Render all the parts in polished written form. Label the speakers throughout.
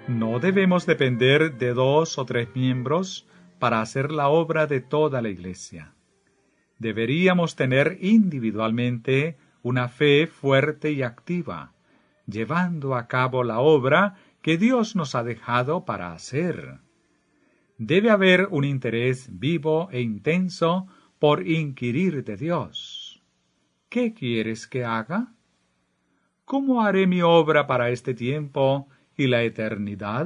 Speaker 1: No debemos depender de 2 o 3 miembros para hacer la obra de toda la Iglesia. Deberíamos tener individualmente una fe fuerte y activa, llevando a cabo la obra que Dios nos ha dejado para hacer. Debe haber un interés vivo e intenso por inquirir de Dios. ¿Qué quieres que haga? ¿Cómo haré mi obra para este tiempo y la eternidad?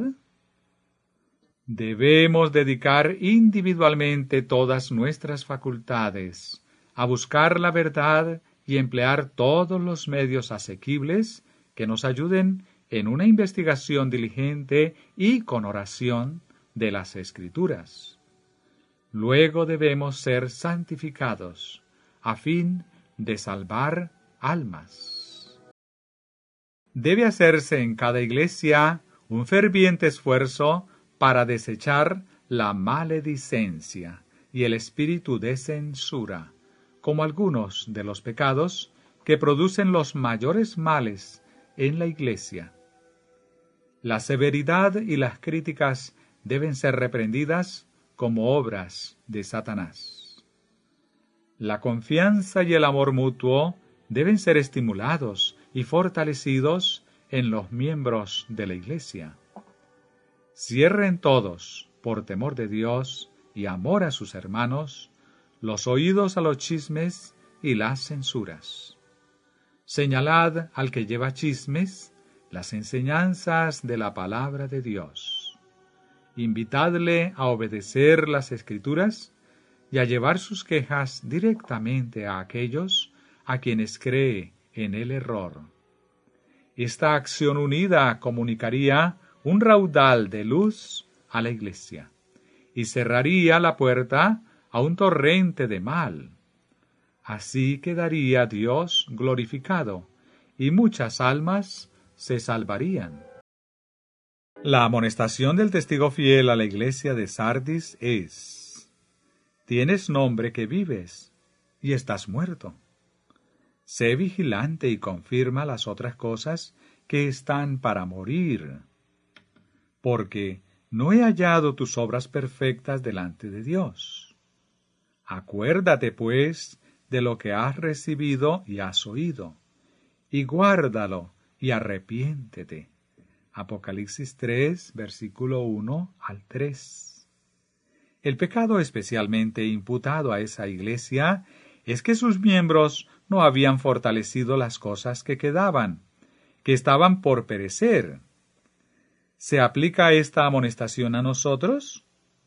Speaker 1: Debemos dedicar individualmente todas nuestras facultades a buscar la verdad y emplear todos los medios asequibles que nos ayuden en una investigación diligente y con oración de las Escrituras. Luego debemos ser santificados a fin de salvar almas. Debe hacerse en cada iglesia un ferviente esfuerzo para desechar la maledicencia y el espíritu de censura, como algunos de los pecados que producen los mayores males en la Iglesia. La severidad y las críticas deben ser reprendidas como obras de Satanás. La confianza y el amor mutuo deben ser estimulados y fortalecidos en los miembros de la Iglesia. Cierren todos, por temor de Dios y amor a sus hermanos, los oídos a los chismes y las censuras. Señalad al que lleva chismes las enseñanzas de la palabra de Dios. Invitadle a obedecer las Escrituras y a llevar sus quejas directamente a aquellos a quienes cree en el error. Esta acción unida comunicaría un raudal de luz a la Iglesia y cerraría la puerta a un torrente de mal. Así quedaría Dios glorificado y muchas almas se salvarían. La amonestación del testigo fiel a la iglesia de Sardis es: tienes nombre que vives y estás muerto. Sé vigilante y confirma las otras cosas que están para morir, porque no he hallado tus obras perfectas delante de Dios. Acuérdate, pues, de lo que has recibido y has oído, y guárdalo y arrepiéntete. Apocalipsis 3, versículo 1 al 3. El pecado especialmente imputado a esa iglesia es que sus miembros no habían fortalecido las cosas que quedaban, que estaban por perecer. ¿Se aplica esta amonestación a nosotros?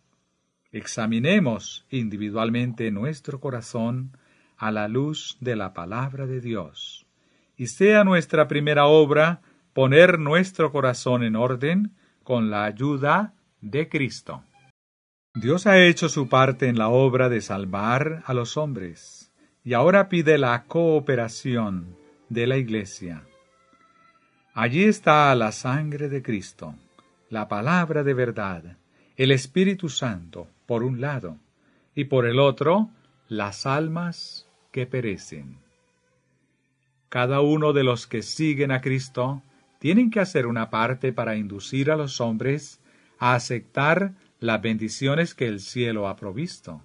Speaker 1: Examinemos individualmente nuestro corazón a la luz de la palabra de Dios, y sea nuestra primera obra poner nuestro corazón en orden con la ayuda de Cristo. Dios ha hecho su parte en la obra de salvar a los hombres, y ahora pide la cooperación de la Iglesia. Allí está la sangre de Cristo, la palabra de verdad, el Espíritu Santo, por un lado, y por el otro, las almas que perecen. Cada uno de los que siguen a Cristo tienen que hacer una parte para inducir a los hombres a aceptar las bendiciones que el cielo ha provisto.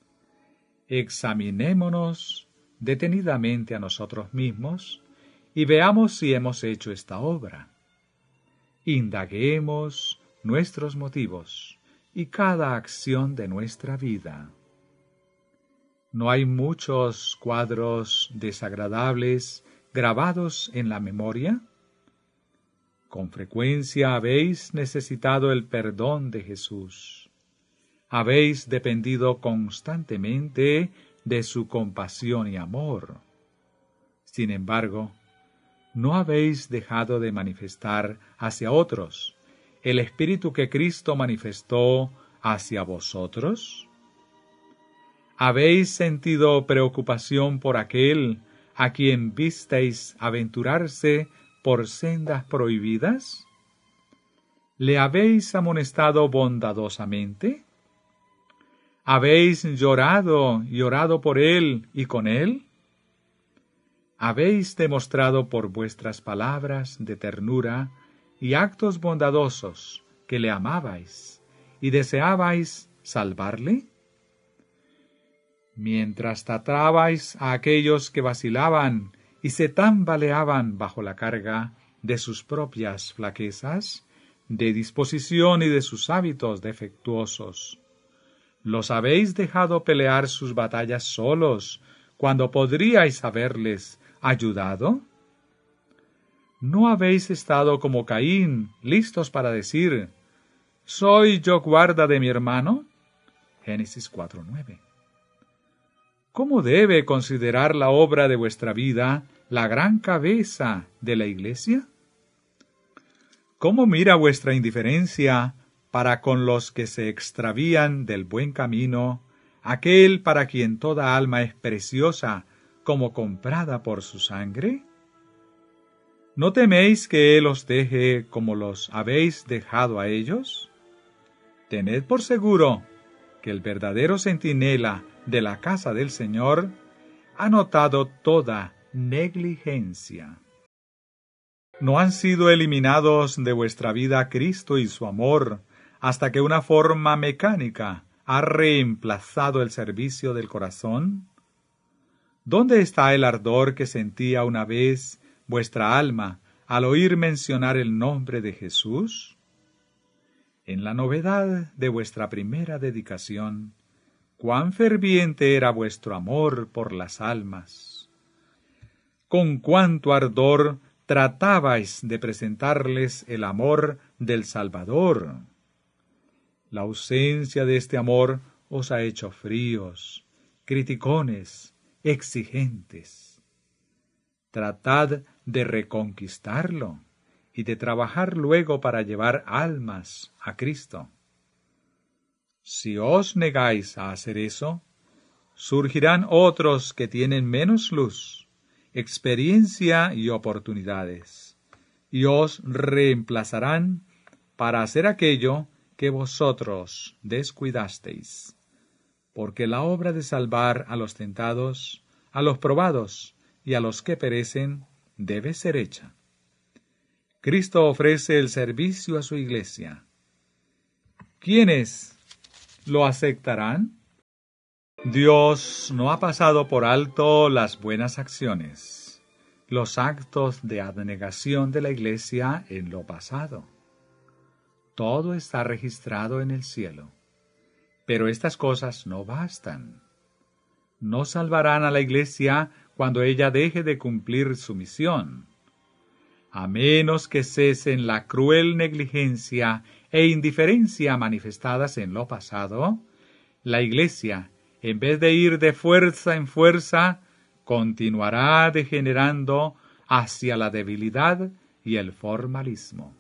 Speaker 1: Examinémonos detenidamente a nosotros mismos y veamos si hemos hecho esta obra. Indaguemos nuestros motivos y cada acción de nuestra vida. ¿No hay muchos cuadros desagradables grabados en la memoria? Con frecuencia habéis necesitado el perdón de Jesús. Habéis dependido constantemente de su compasión y amor. Sin embargo, ¿no habéis dejado de manifestar hacia otros el espíritu que Cristo manifestó hacia vosotros? ¿Habéis sentido preocupación por aquel a quien visteis aventurarse por sendas prohibidas? ¿Le habéis amonestado bondadosamente? ¿Habéis llorado y orado por él y con él? ¿Habéis demostrado por vuestras palabras de ternura y actos bondadosos que le amabais y deseabais salvarle? Mientras tratabais a aquellos que vacilaban y se tambaleaban bajo la carga de sus propias flaquezas, de disposición y de sus hábitos defectuosos, ¿los habéis dejado pelear sus batallas solos cuando podríais haberles ayudado? ¿No habéis estado como Caín, listos para decir, ¿soy yo guarda de mi hermano? Génesis 4:9. ¿Cómo debe considerar la obra de vuestra vida la gran cabeza de la Iglesia? ¿Cómo mira vuestra indiferencia para con los que se extravían del buen camino, aquel para quien toda alma es preciosa como comprada por su sangre? ¿No teméis que Él os deje como los habéis dejado a ellos? Tened por seguro que el verdadero centinela de la casa del Señor ha notado toda negligencia. ¿No han sido eliminados de vuestra vida Cristo y su amor hasta que una forma mecánica ha reemplazado el servicio del corazón? ¿Dónde está el ardor que sentía una vez vuestra alma al oír mencionar el nombre de Jesús? En la novedad de vuestra primera dedicación, cuán ferviente era vuestro amor por las almas. Con cuánto ardor tratabais de presentarles el amor del Salvador. La ausencia de este amor os ha hecho fríos, criticones, exigentes. Tratad de reconquistarlo y de trabajar luego para llevar almas a Cristo. Si os negáis a hacer eso, surgirán otros que tienen menos luz, experiencia y oportunidades, y os reemplazarán para hacer aquello que vosotros descuidasteis, porque la obra de salvar a los tentados, a los probados y a los que perecen debe ser hecha. Cristo ofrece el servicio a su Iglesia. ¿Quiénes lo aceptarán? Dios no ha pasado por alto las buenas acciones, los actos de abnegación de la Iglesia en lo pasado. Todo está registrado en el cielo. Pero estas cosas no bastan. No salvarán a la Iglesia cuando ella deje de cumplir su misión. A menos que cesen la cruel negligencia e indiferencia manifestadas en lo pasado, la Iglesia, en vez de ir de fuerza en fuerza, continuará degenerando hacia la debilidad y el formalismo.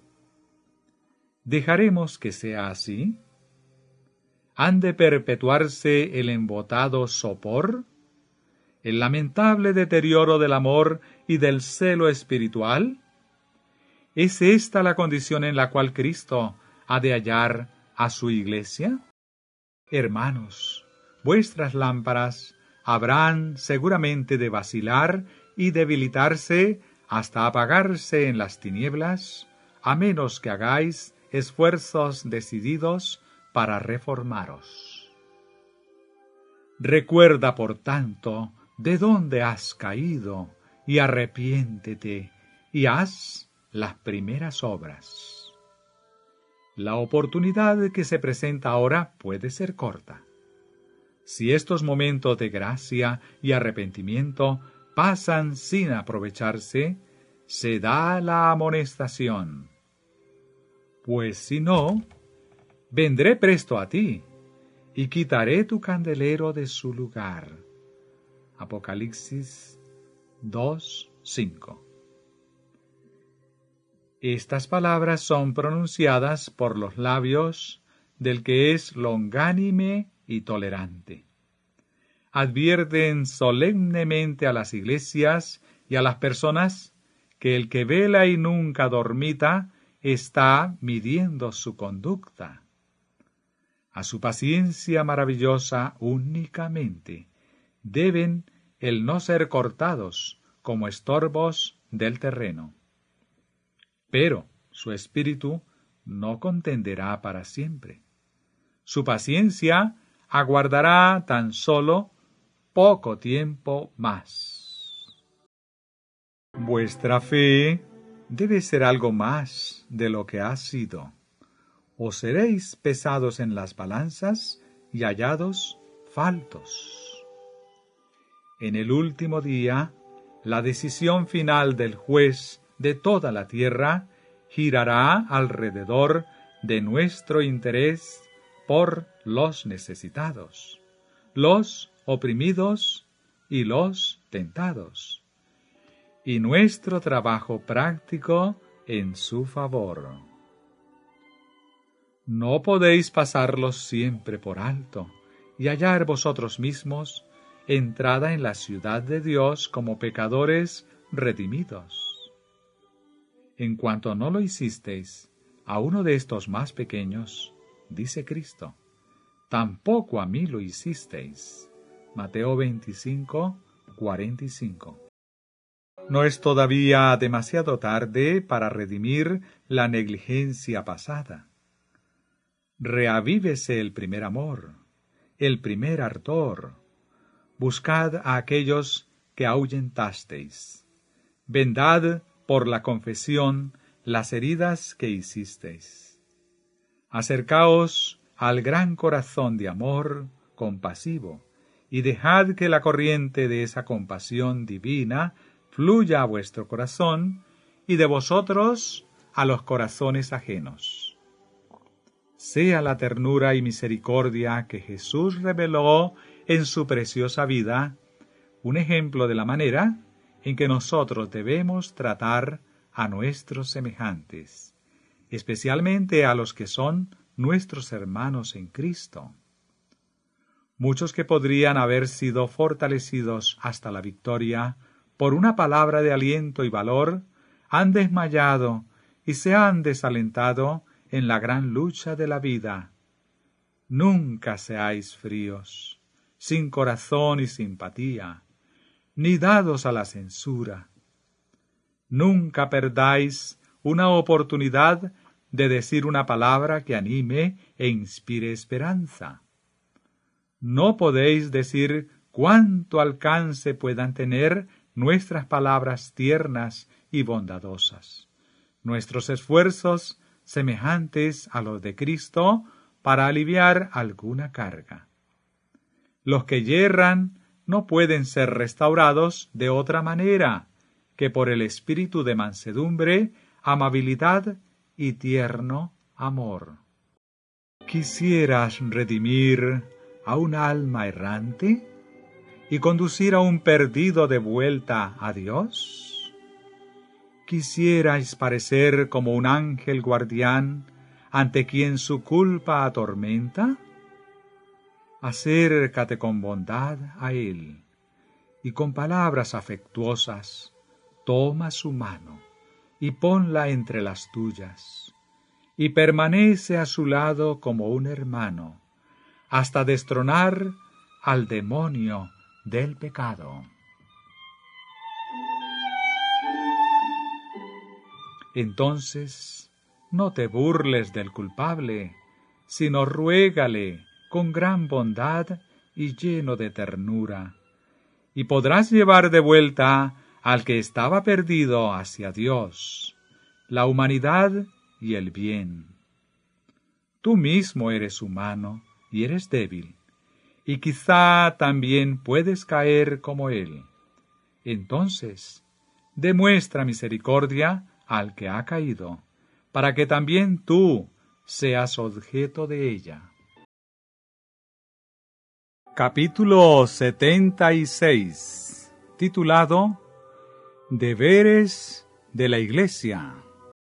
Speaker 1: ¿Dejaremos que sea así? ¿Han de perpetuarse el embotado sopor, el lamentable deterioro del amor y del celo espiritual? ¿Es esta la condición en la cual Cristo ha de hallar a su Iglesia? Hermanos, vuestras lámparas habrán seguramente de vacilar y debilitarse hasta apagarse en las tinieblas, a menos que hagáis esfuerzos decididos para reformaros. Recuerda, por tanto, de dónde has caído, y arrepiéntete, y haz las primeras obras. La oportunidad que se presenta ahora puede ser corta. Si estos momentos de gracia y arrepentimiento pasan sin aprovecharse, se da la amonestación. Pues si no, vendré presto a ti, y quitaré tu candelero de su lugar. Apocalipsis 2:5. Estas palabras son pronunciadas por los labios del que es longánime y tolerante. Advierten solemnemente a las iglesias y a las personas que el que vela y nunca dormita está midiendo su conducta. A su paciencia maravillosa únicamente deben el no ser cortados como estorbos del terreno. Pero su espíritu no contenderá para siempre. Su paciencia aguardará tan solo poco tiempo más. Vuestra fe debe ser algo más de lo que ha sido. O seréis pesados en las balanzas y hallados faltos. En el último día, la decisión final del juez de toda la tierra girará alrededor de nuestro interés por los necesitados, los oprimidos y los tentados, y nuestro trabajo práctico en su favor. No podéis pasarlos siempre por alto y hallar vosotros mismos entrada en la ciudad de Dios como pecadores redimidos. En cuanto no lo hicisteis a uno de estos más pequeños, dice Cristo, tampoco a mí lo hicisteis. Mateo 25, 45. No es todavía demasiado tarde para redimir la negligencia pasada. Reavívese el primer amor, el primer ardor. Buscad a aquellos que ahuyentasteis. Vendad por la confesión las heridas que hicisteis. Acercaos al gran corazón de amor compasivo y dejad que la corriente de esa compasión divina fluya a vuestro corazón y de vosotros a los corazones ajenos. Sea la ternura y misericordia que Jesús reveló en su preciosa vida un ejemplo de la manera en que nosotros debemos tratar a nuestros semejantes, especialmente a los que son nuestros hermanos en Cristo. Muchos que podrían haber sido fortalecidos hasta la victoria por una palabra de aliento y valor, han desmayado y se han desalentado en la gran lucha de la vida. Nunca seáis fríos, sin corazón y simpatía, ni dados a la censura. Nunca perdáis una oportunidad de decir una palabra que anime e inspire esperanza. No podéis decir cuánto alcance puedan tener nuestras palabras tiernas y bondadosas, nuestros esfuerzos semejantes a los de Cristo para aliviar alguna carga. Los que yerran no pueden ser restaurados de otra manera que por el espíritu de mansedumbre, amabilidad y tierno amor. ¿Quisieras redimir a un alma errante y conducir a un perdido de vuelta a Dios? ¿Quisierais parecer como un ángel guardián ante quien su culpa atormenta? Acércate con bondad a él y con palabras afectuosas toma su mano y ponla entre las tuyas y permanece a su lado como un hermano hasta destronar al demonio del pecado. Entonces, no te burles del culpable, sino ruégale con gran bondad y lleno de ternura, y podrás llevar de vuelta al que estaba perdido hacia Dios, la humanidad y el bien. Tú mismo eres humano y eres débil, y quizá también puedes caer como él. Entonces, demuestra misericordia al que ha caído, para que también tú seas objeto de ella. Capítulo 76, titulado Deberes de la Iglesia.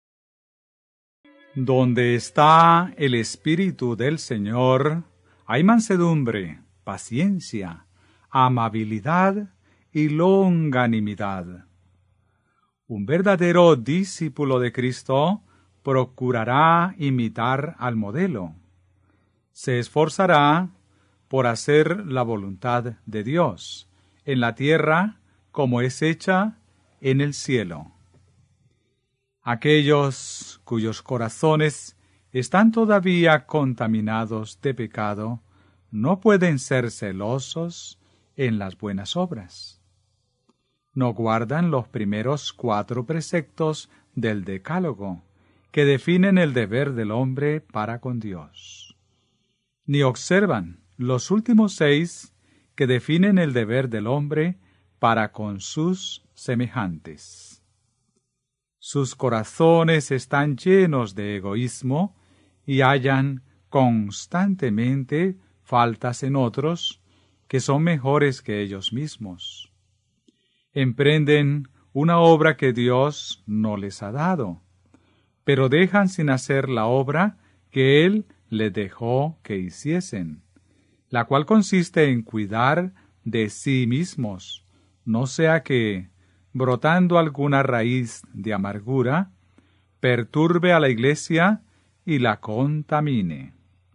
Speaker 1: Donde está el Espíritu del Señor, hay mansedumbre, paciencia, amabilidad y longanimidad. Un verdadero discípulo de Cristo procurará imitar al modelo. Se esforzará por hacer la voluntad de Dios, en la tierra como es hecha en el cielo. Aquellos cuyos corazones están todavía contaminados de pecado, no pueden ser celosos en las buenas obras. No guardan los primeros 4 preceptos del Decálogo, que definen el deber del hombre para con Dios. Ni observan los últimos 6, que definen el deber del hombre para con sus semejantes. Sus corazones están llenos de egoísmo y hallan constantemente faltas en otros que son mejores que ellos mismos. Emprenden una obra que Dios no les ha dado, pero dejan sin hacer la obra que Él les dejó que hiciesen, la cual consiste en cuidar de sí mismos, no sea que, brotando alguna raíz de amargura, perturbe a la iglesia y la contamine.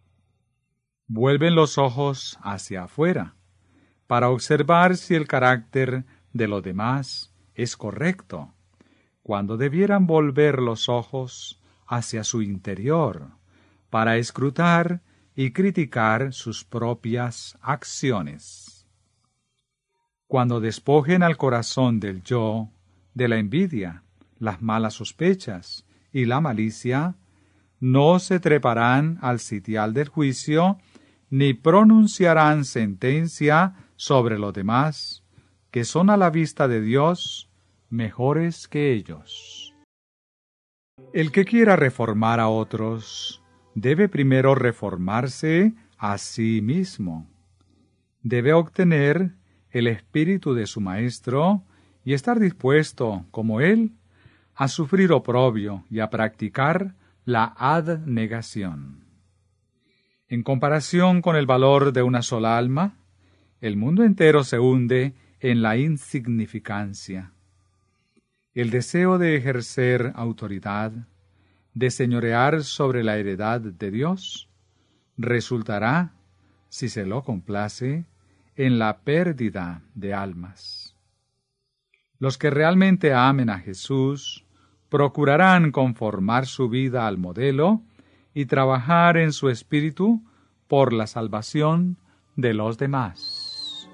Speaker 1: Vuelven los ojos hacia afuera, para observar si el carácter de los demás es correcto, cuando debieran volver los ojos hacia su interior, para escrutar y criticar sus propias acciones. Cuando despojen al corazón del yo, de la envidia, las malas sospechas y la malicia, no se treparán al sitial del juicio, ni pronunciarán sentencia sobre los demás, que son a la vista de Dios mejores que ellos. El que quiera reformar a otros, debe primero reformarse a sí mismo. Debe obtener el espíritu de su maestro y estar dispuesto, como él, a sufrir oprobio y a practicar la abnegación. En comparación con el valor de una sola alma, el mundo entero se hunde en la insignificancia. El deseo de ejercer autoridad, de señorear sobre la heredad de Dios, resultará, si se lo complace, en la pérdida de almas. Los que realmente amen a Jesús procurarán conformar su vida al modelo y trabajar en su espíritu por la salvación de los demás.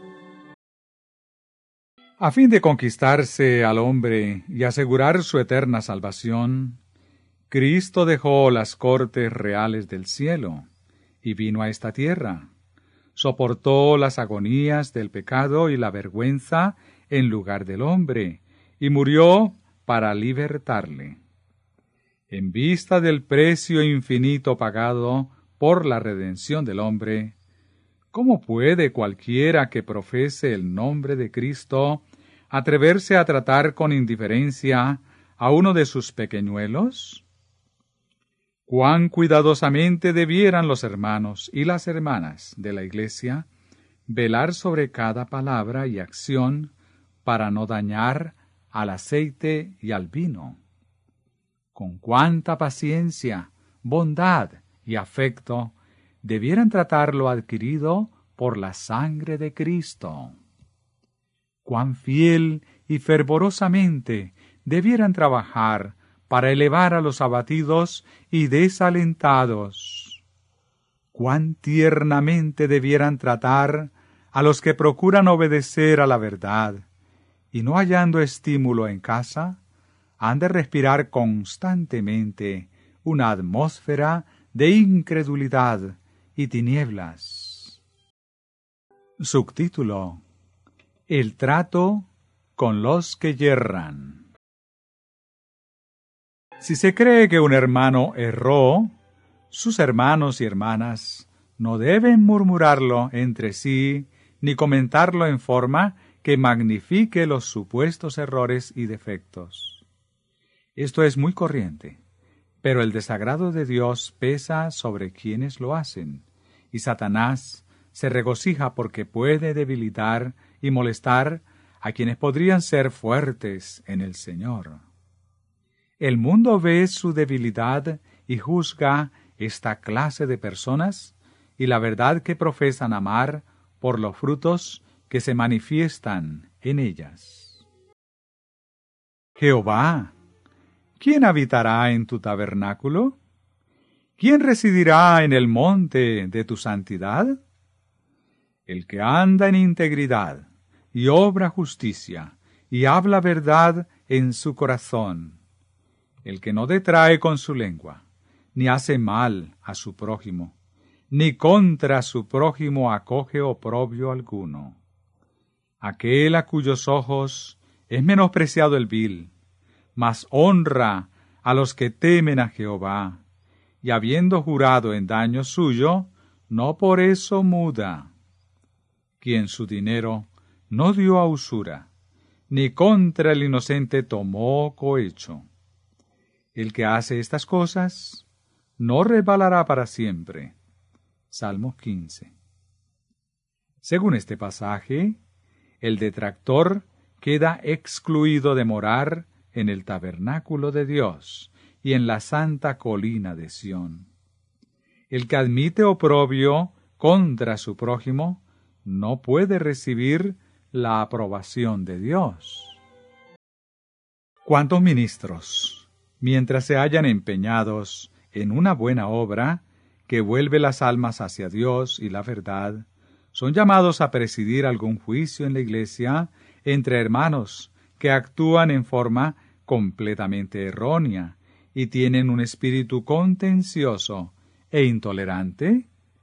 Speaker 1: A fin de conquistarse al hombre y asegurar su eterna salvación, Cristo dejó las cortes reales del cielo y vino a esta tierra. Soportó las agonías del pecado y la vergüenza en lugar del hombre, y murió para libertarle. En vista del precio infinito pagado por la redención del hombre, ¿cómo puede cualquiera que profese el nombre de Cristo atreverse a tratar con indiferencia a uno de sus pequeñuelos? Cuán cuidadosamente debieran los hermanos y las hermanas de la Iglesia velar sobre cada palabra y acción para no dañar al aceite y al vino. Con cuánta paciencia, bondad y afecto debieran tratar lo adquirido por la sangre de Cristo. Cuán fiel y fervorosamente debieran trabajar para elevar a los abatidos y desalentados. Cuán tiernamente debieran tratar a los que procuran obedecer a la verdad, y no hallando estímulo en casa, han de respirar constantemente una atmósfera de incredulidad y tinieblas. Subtítulo: El trato con los que yerran. Si se cree que un hermano erró, sus hermanos y hermanas no deben murmurarlo entre sí ni comentarlo en forma que magnifique los supuestos errores y defectos. Esto es muy corriente, pero el desagrado de Dios pesa sobre quienes lo hacen, y Satanás se regocija porque puede debilitar y molestar a quienes podrían ser fuertes en el Señor. El mundo ve su debilidad y juzga esta clase de personas y la verdad que profesan amar por los frutos que se manifiestan en ellas. Jehová, ¿quién habitará en tu tabernáculo? ¿Quién residirá en el monte de tu santidad? El que anda en integridad y obra justicia y habla verdad en su corazón. El que no detrae con su lengua, ni hace mal a su prójimo, ni contra su prójimo acoge oprobio alguno. Aquel a cuyos ojos es menospreciado el vil, mas honra a los que temen a Jehová, y habiendo jurado en daño suyo, no por eso muda. Quien su dinero no dio a usura, ni contra el inocente tomó cohecho. El que hace estas cosas no resbalará para siempre. Salmos 15. Según este pasaje, el detractor queda excluido de morar en el tabernáculo de Dios y en la santa colina de Sión. El que admite oprobio contra su prójimo no puede recibir la aprobación de Dios. ¿Cuántos ministros, mientras se hallan empeñados en una buena obra que vuelve las almas hacia Dios y la verdad, son llamados a presidir algún juicio en la iglesia entre hermanos que actúan en forma completamente errónea y tienen un espíritu contencioso e intolerante?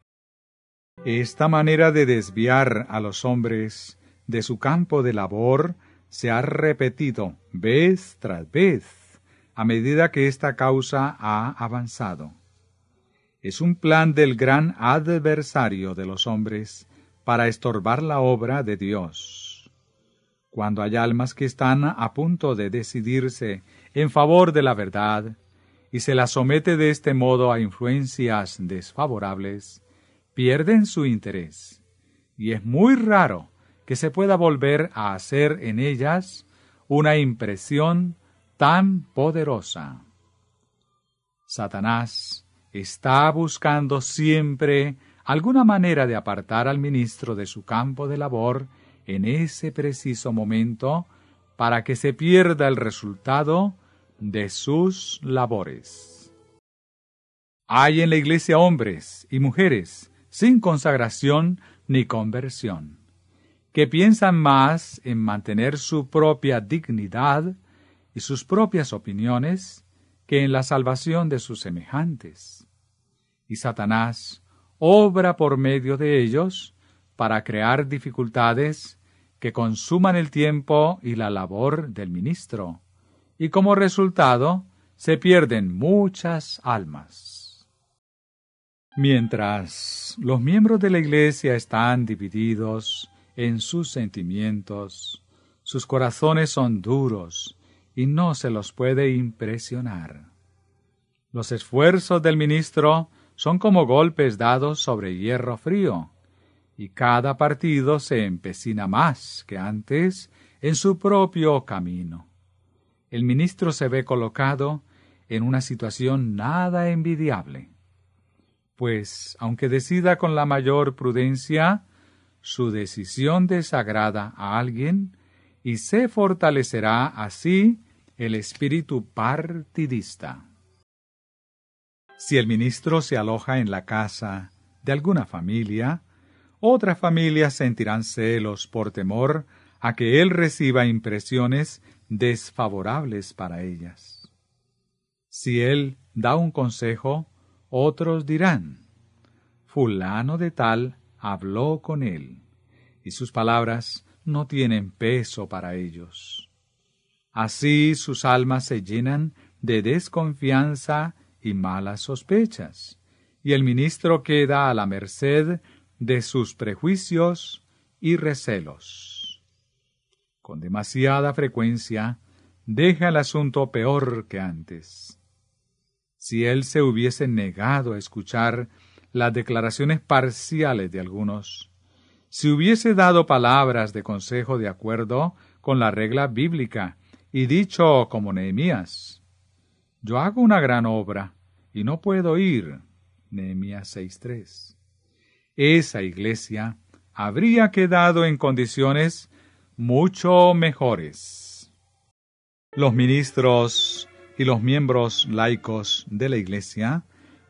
Speaker 1: Esta manera de desviar a los hombres de su campo de labor se ha repetido vez tras vez a medida que esta causa ha avanzado. Es un plan del gran adversario de los hombres para estorbar la obra de Dios. Cuando hay almas que están a punto de decidirse en favor de la verdad y se las somete de este modo a influencias desfavorables, pierden su interés, y es muy raro que se pueda volver a hacer en ellas una impresión tan poderosa. Satanás está buscando siempre alguna manera de apartar al ministro de su campo de labor en ese preciso momento para que se pierda el resultado de sus labores. Hay en la iglesia hombres y mujeres sin consagración ni conversión, que piensan más en mantener su propia dignidad y sus propias opiniones que en la salvación de sus semejantes. Y Satanás obra por medio de ellos para crear dificultades que consuman el tiempo y la labor del ministro, y como resultado se pierden muchas almas. Mientras los miembros de la iglesia están divididos en sus sentimientos, sus corazones son duros y no se los puede impresionar. Los esfuerzos del ministro son como golpes dados sobre hierro frío, y cada partido se empecina más que antes en su propio camino. El ministro se ve colocado en una situación nada envidiable, pues, aunque decida con la mayor prudencia, su decisión desagrada a alguien y se fortalecerá así el espíritu partidista. Si el ministro se aloja en la casa de alguna familia, otras familias sentirán celos por temor a que él reciba impresiones desfavorables para ellas. Si él da un consejo, otros dirán: fulano de tal habló con él, y sus palabras no tienen peso para ellos. Así sus almas se llenan de desconfianza y malas sospechas, y el ministro queda a la merced de sus prejuicios y recelos. Con demasiada frecuencia deja el asunto peor que antes. Si él se hubiese negado a escuchar las declaraciones parciales de algunos, si hubiese dado palabras de consejo de acuerdo con la regla bíblica y dicho como Nehemías: yo hago una gran obra y no puedo ir, Nehemías 6:3, esa iglesia habría quedado en condiciones mucho mejores. Los ministros y los miembros laicos de la iglesia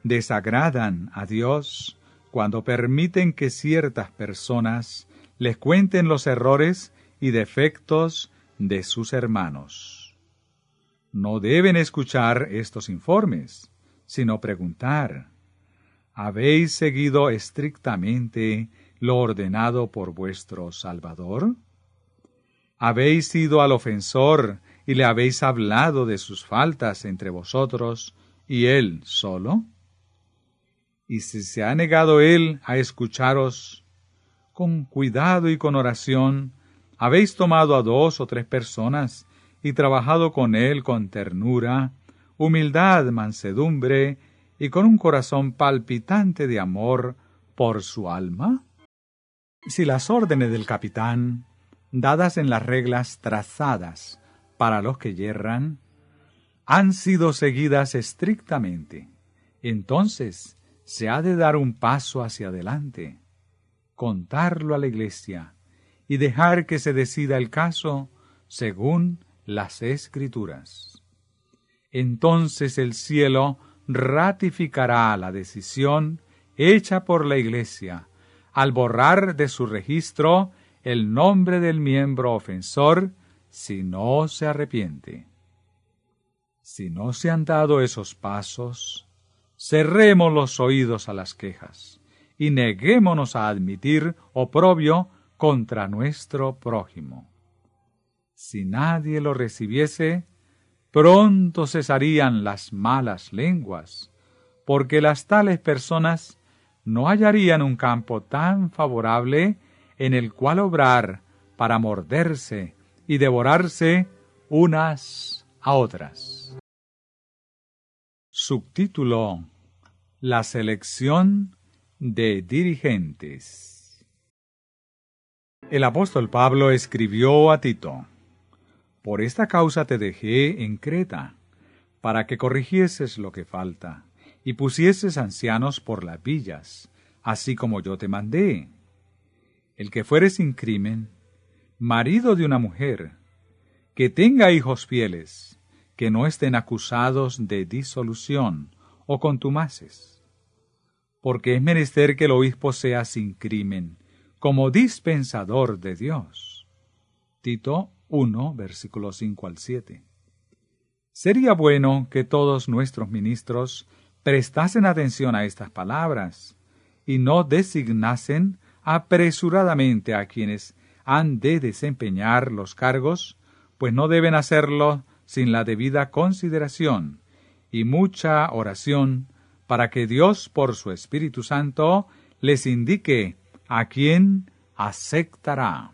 Speaker 1: desagradan a Dios cuando permiten que ciertas personas les cuenten los errores y defectos de sus hermanos. No deben escuchar estos informes, sino preguntar: ¿habéis seguido estrictamente lo ordenado por vuestro Salvador? ¿Habéis ido al ofensor y le habéis hablado de sus faltas entre vosotros y él solo? Y si se ha negado él a escucharos, con cuidado y con oración, habéis tomado a 2 o 3 personas y trabajado con él con ternura, humildad, mansedumbre y con un corazón palpitante de amor por su alma. Si las órdenes del capitán, dadas en las reglas trazadas para los que yerran, han sido seguidas estrictamente, entonces se ha de dar un paso hacia adelante, contarlo a la Iglesia y dejar que se decida el caso según las Escrituras. Entonces el cielo ratificará la decisión hecha por la Iglesia al borrar de su registro el nombre del miembro ofensor si no se arrepiente. Si no se han dado esos pasos, cerremos los oídos a las quejas y neguémonos a admitir oprobio contra nuestro prójimo. Si nadie lo recibiese, pronto cesarían las malas lenguas, porque las tales personas no hallarían un campo tan favorable en el cual obrar para morderse y devorarse unas a otras. Subtítulo: La selección de dirigentes. El apóstol Pablo escribió a Tito: Por esta causa te dejé en Creta, para que corrigieses lo que falta, y pusieses ancianos por las villas, así como yo te mandé. El que fuere sin crimen, marido de una mujer, que tenga hijos fieles, que no estén acusados de disolución o contumaces. Porque es menester que el obispo sea sin crimen, como dispensador de Dios. Tito 1, versículos 5 al 7. Sería bueno que todos nuestros ministros prestasen atención a estas palabras y no designasen apresuradamente a quienes han de desempeñar los cargos, pues no deben hacerlo sin la debida consideración y mucha oración para que Dios por su Espíritu Santo les indique a quién aceptará.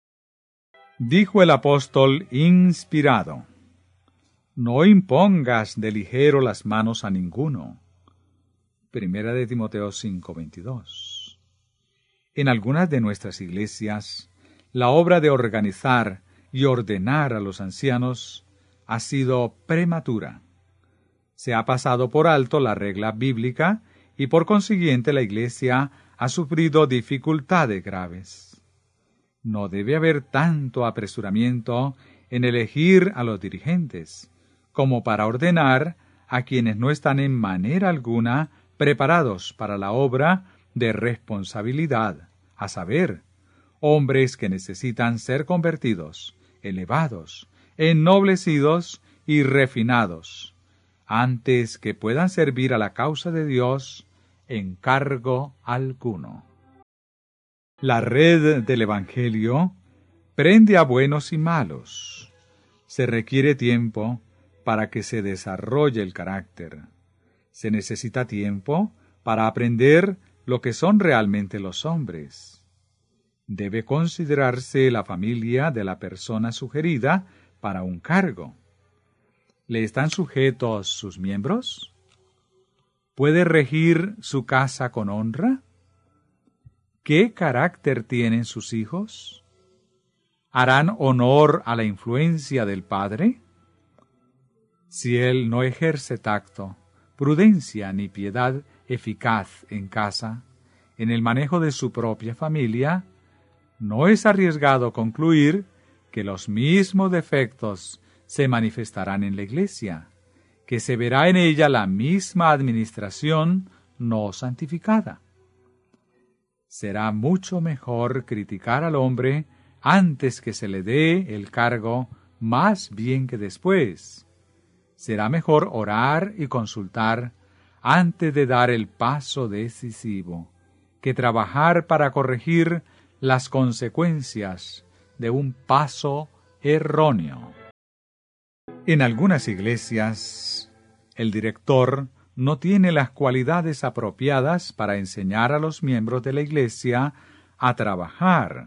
Speaker 1: Dijo el apóstol inspirado: No impongas de ligero las manos a ninguno. Primera de Timoteo 5:22. En algunas de nuestras iglesias, la obra de organizar y ordenar a los ancianos ha sido prematura. Se ha pasado por alto la regla bíblica y por consiguiente la iglesia ha sufrido dificultades graves. No debe haber tanto apresuramiento en elegir a los dirigentes, como para ordenar a quienes no están en manera alguna preparados para la obra de responsabilidad, a saber, hombres que necesitan ser convertidos, elevados, ennoblecidos y refinados, antes que puedan servir a la causa de Dios en cargo alguno. La red del Evangelio prende a buenos y malos. Se requiere tiempo para que se desarrolle el carácter. Se necesita tiempo para aprender lo que son realmente los hombres. Debe considerarse la familia de la persona sugerida para un cargo. ¿Le están sujetos sus miembros? ¿Puede regir su casa con honra? ¿Qué carácter tienen sus hijos? ¿Harán honor a la influencia del padre? Si él no ejerce tacto, prudencia ni piedad eficaz en casa, en el manejo de su propia familia, no es arriesgado concluir que los mismos defectos se manifestarán en la iglesia, que se verá en ella la misma administración no santificada. Será mucho mejor criticar al hombre antes que se le dé el cargo, más bien que después. Será mejor orar y consultar antes de dar el paso decisivo, que trabajar para corregir las consecuencias de un paso erróneo. En algunas iglesias, el director no tiene las cualidades apropiadas para enseñar a los miembros de la iglesia a trabajar.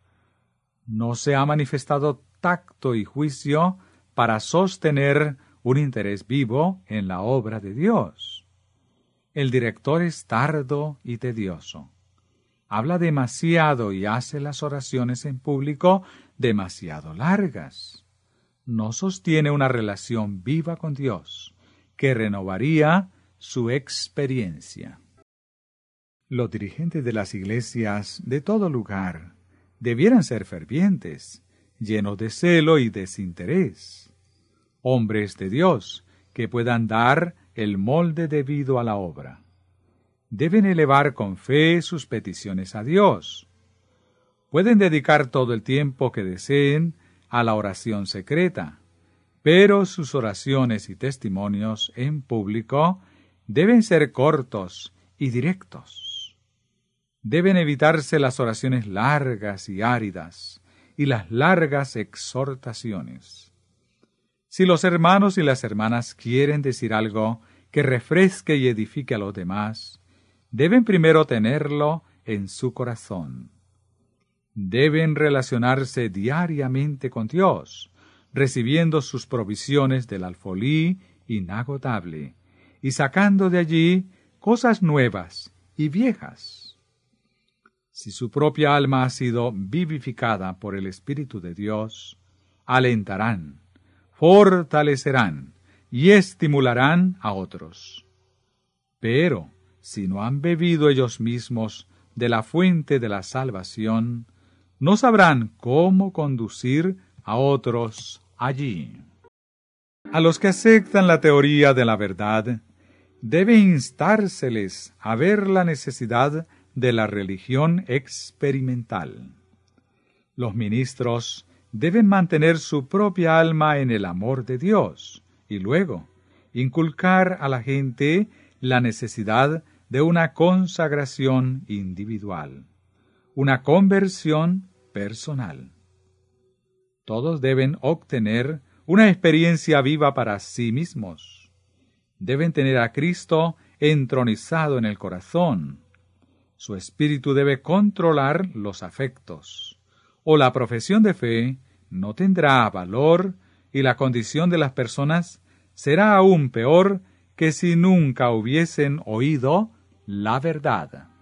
Speaker 1: No se ha manifestado tacto y juicio para sostener un interés vivo en la obra de Dios. El director es tardo y tedioso. Habla demasiado y hace las oraciones en público demasiado largas. No sostiene una relación viva con Dios, que renovaría su experiencia. Los dirigentes de las iglesias de todo lugar debieran ser fervientes, llenos de celo y desinterés. Hombres de Dios que puedan dar el molde debido a la obra. Deben elevar con fe sus peticiones a Dios. Pueden dedicar todo el tiempo que deseen a la oración secreta, pero sus oraciones y testimonios en público deben ser cortos y directos. Deben evitarse las oraciones largas y áridas y las largas exhortaciones. Si los hermanos y las hermanas quieren decir algo que refresque y edifique a los demás, deben primero tenerlo en su corazón. Deben relacionarse diariamente con Dios, recibiendo sus provisiones del alfolí inagotable, y sacando de allí cosas nuevas y viejas. Si su propia alma ha sido vivificada por el Espíritu de Dios, alentarán, fortalecerán y estimularán a otros. Pero, si no han bebido ellos mismos de la fuente de la salvación, no sabrán cómo conducir a otros allí. A los que aceptan la teoría de la verdad, debe instárseles a ver la necesidad de la religión experimental. Los ministros deben mantener su propia alma en el amor de Dios y luego inculcar a la gente la necesidad de una consagración individual, una conversión personal. Todos deben obtener una experiencia viva para sí mismos. Deben tener a Cristo entronizado en el corazón. Su espíritu debe controlar los afectos, o la profesión de fe no tendrá valor y la condición de las personas será aún peor que si nunca hubiesen oído la verdad.